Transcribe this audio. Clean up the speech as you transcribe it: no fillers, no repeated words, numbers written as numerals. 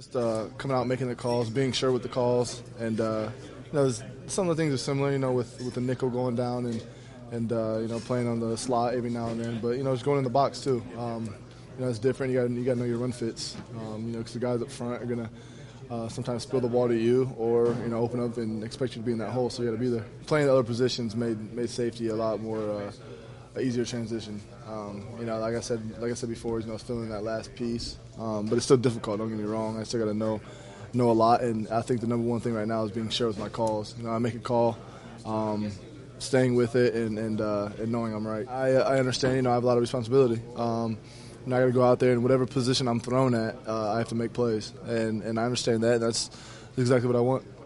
just coming out, making the calls, being sure with the calls, and some of the things are similar, with the nickel going down and playing on the slot every now and then. But just going in the box too. It's different. You got to know your run fits. Because the guys up front are gonna sometimes spill the ball to you, or open up and expect you to be in that hole. So you got to be there. Playing the other positions made safety a lot more easier transition. Like I said before, filling that last piece. But it's still difficult. Don't get me wrong. I still got to know a lot, and I think the number one thing right now is being sure with my calls. I make a call, staying with it, and knowing I'm right. I understand. I have a lot of responsibility. I got to go out there, and whatever position I'm thrown at, I have to make plays, and I understand that. That's exactly what I want.